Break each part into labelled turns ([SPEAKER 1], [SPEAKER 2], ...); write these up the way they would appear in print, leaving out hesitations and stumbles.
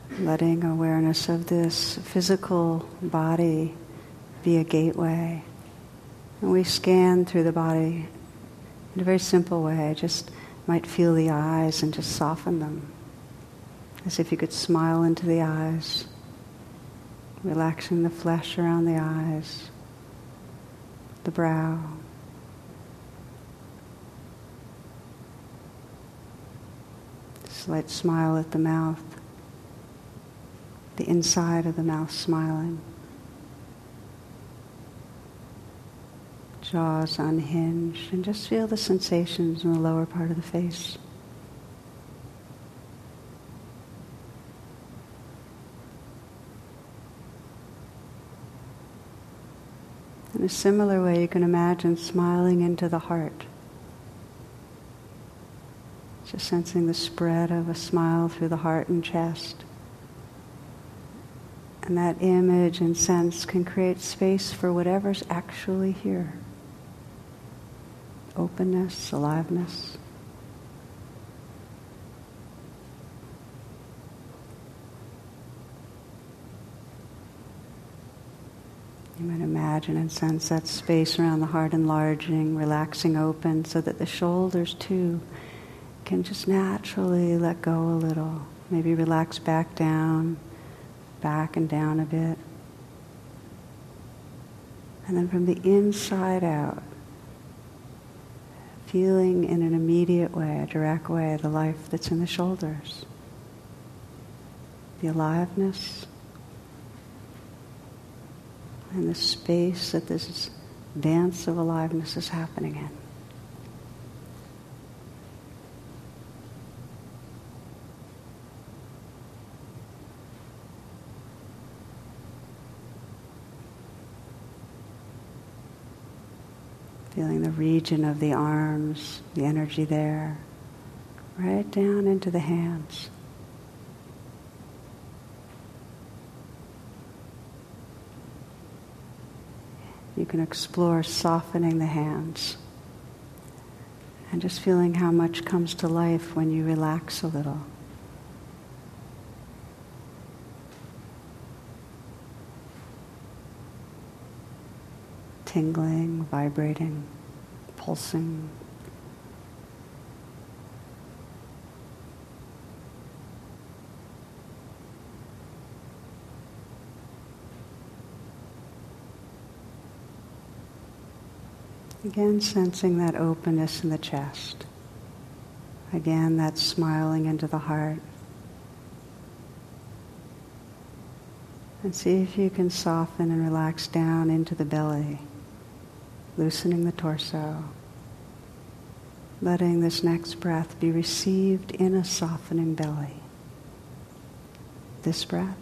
[SPEAKER 1] letting awareness of this physical body be a gateway. And we scan through the body in a very simple way. Just might feel the eyes and just soften them, as if you could smile into the eyes, relaxing the flesh around the eyes, the brow. Slight smile at the mouth, the inside of the mouth smiling. Jaws unhinged, and just feel the sensations in the lower part of the face. In a similar way, you can imagine smiling into the heart. Just sensing the spread of a smile through the heart and chest. And that image and sense can create space for whatever's actually here. Openness, aliveness. You might imagine and sense that space around the heart enlarging, relaxing open, so that the shoulders too can just naturally let go a little. Maybe relax back and down a bit. And then from the inside out, feeling in an immediate way, a direct way, the life that's in the shoulders. The aliveness and the space that this dance of aliveness is happening in. Feeling the region of the arms, the energy there, right down into the hands. You can explore softening the hands and just feeling how much comes to life when you relax a little. Tingling, vibrating, pulsing. Again, sensing that openness in the chest. Again, that smiling into the heart. And see if you can soften and relax down into the belly. Loosening the torso, letting this next breath be received in a softening belly. This breath.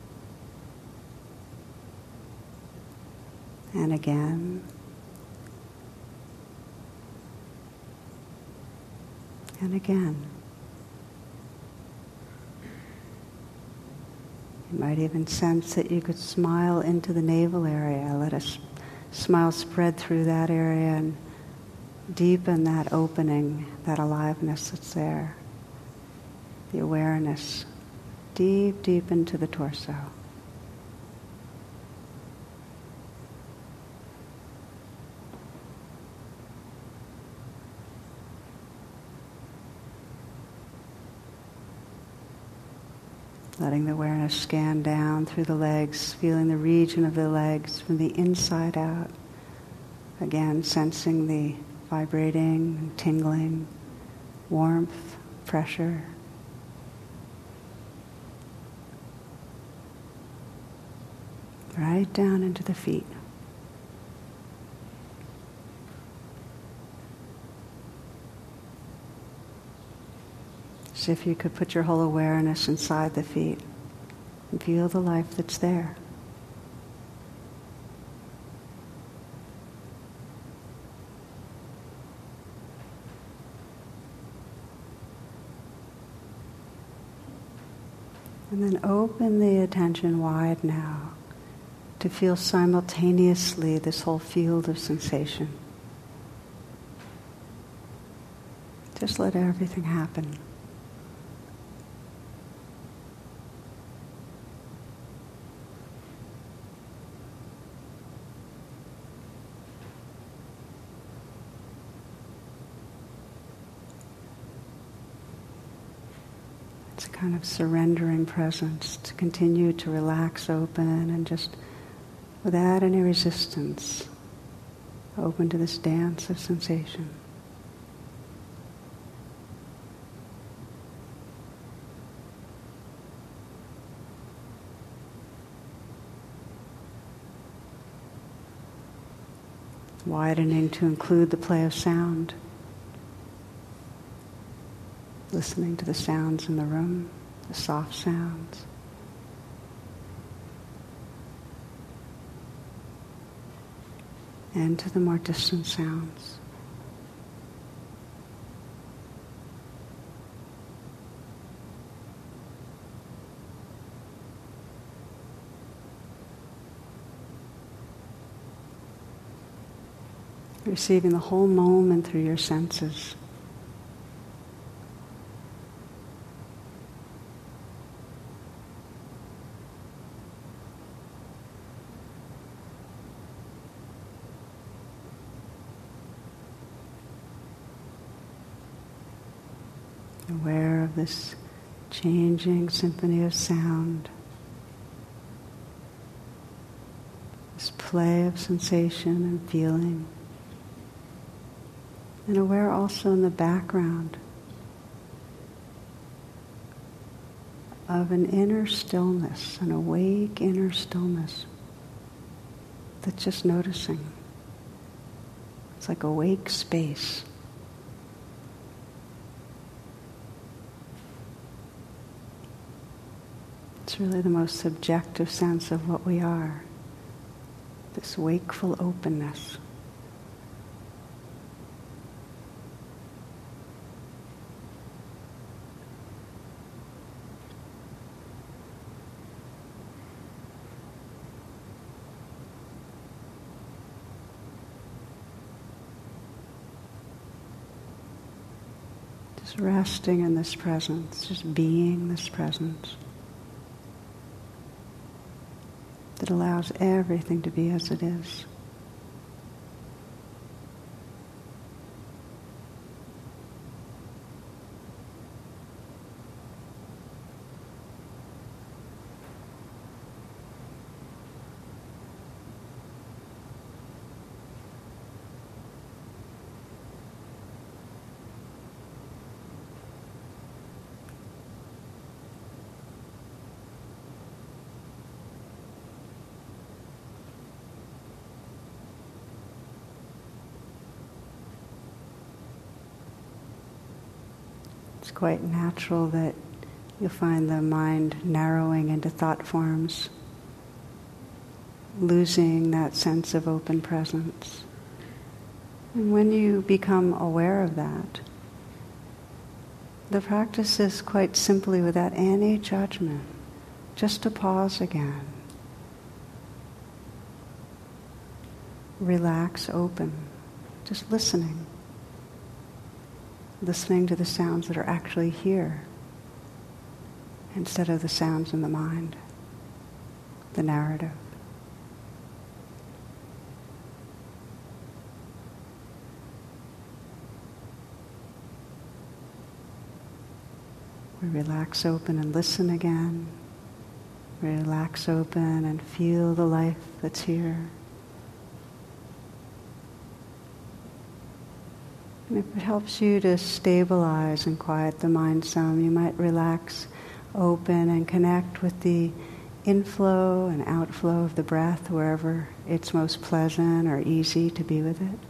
[SPEAKER 1] And again. And again. You might even sense that you could smile into the navel area. Let us smile spread through that area and deepen that opening, that aliveness that's there. The awareness deep, deep into the torso. Letting the awareness scan down through the legs, feeling the region of the legs from the inside out. Again, sensing the vibrating, tingling, warmth, pressure. Right down into the feet. So if you could put your whole awareness inside the feet and feel the life that's there. And then open the attention wide now to feel simultaneously this whole field of sensation. Just let everything happen. It's a kind of surrendering presence to continue to relax open and just without any resistance, open to this dance of sensation. Widening to include the play of sound. Listening to the sounds in the room, the soft sounds. And to the more distant sounds. Receiving the whole moment through your senses. Aware of this changing symphony of sound, this play of sensation and feeling, and aware also in the background of an inner stillness, an awake inner stillness that's just noticing. It's like awake space. It's really the most subjective sense of what we are, this wakeful openness. Just resting in this presence, just being this presence. That allows everything to be as it is. It's quite natural that you'll find the mind narrowing into thought forms, losing that sense of open presence. And when you become aware of that, the practice is quite simply without any judgment, just to pause again. Relax, open, just listening. Listening to the sounds that are actually here instead of the sounds in the mind, the narrative. We relax open and listen again. Relax open and feel the life that's here. And if it helps you to stabilize and quiet the mind some, you might relax open and connect with the inflow and outflow of the breath wherever it's most pleasant or easy to be with it.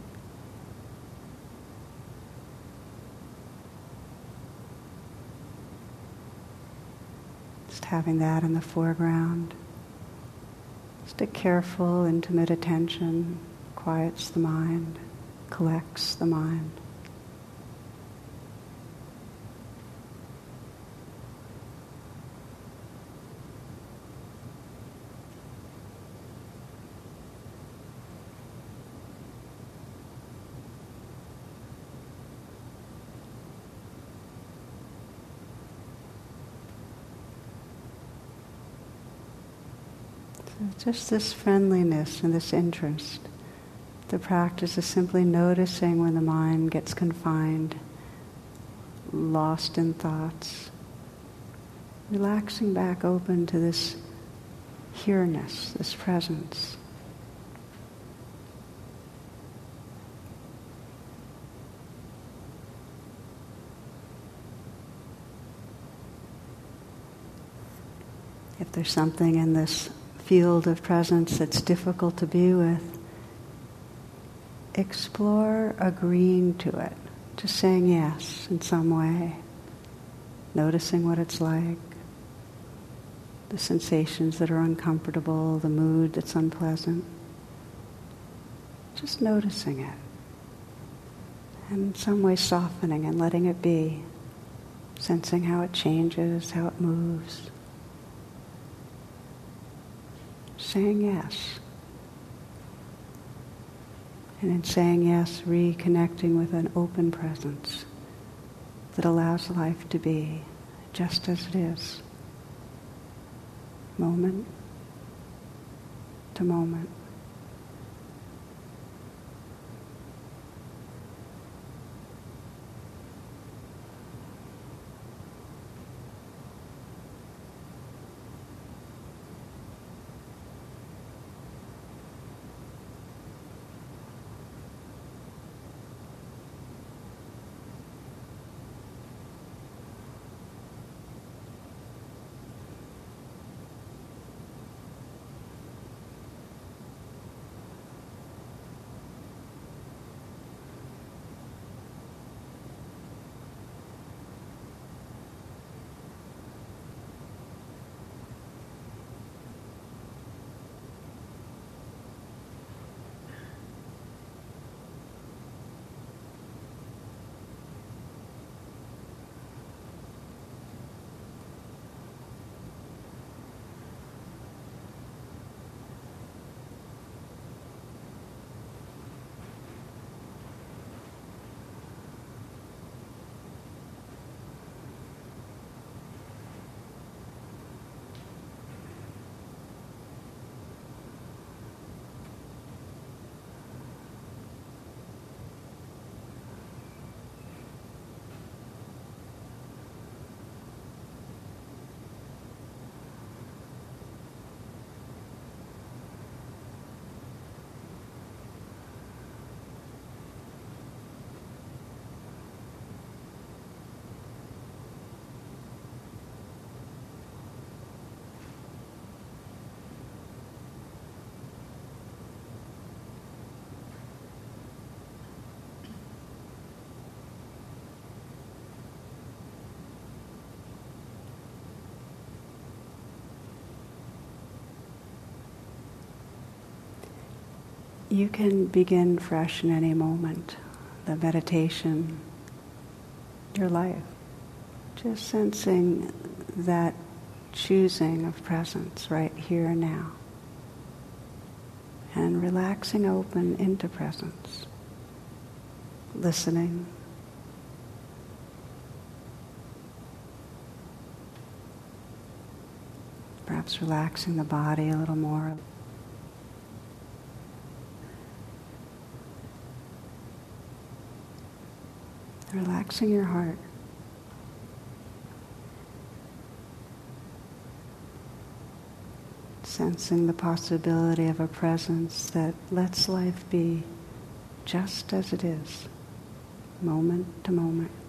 [SPEAKER 1] Just having that in the foreground. Just a careful, intimate attention quiets the mind, collects the mind. Just this friendliness and this interest. The practice is simply noticing when the mind gets confined, lost in thoughts, relaxing back open to this here-ness, this presence. If there's something in this field of presence that's difficult to be with, explore agreeing to it, just saying yes in some way, noticing what it's like, the sensations that are uncomfortable, the mood that's unpleasant. Just noticing it, and in some way softening and letting it be, sensing how it changes, how it moves. Saying yes. And in saying yes, reconnecting with an open presence that allows life to be just as it is, moment to moment. You can begin fresh in any moment, the meditation, your life. Just sensing that choosing of presence right here and now. And relaxing open into presence. Listening. Perhaps relaxing the body a little more. Relaxing your heart. Sensing the possibility of a presence that lets life be just as it is, moment to moment.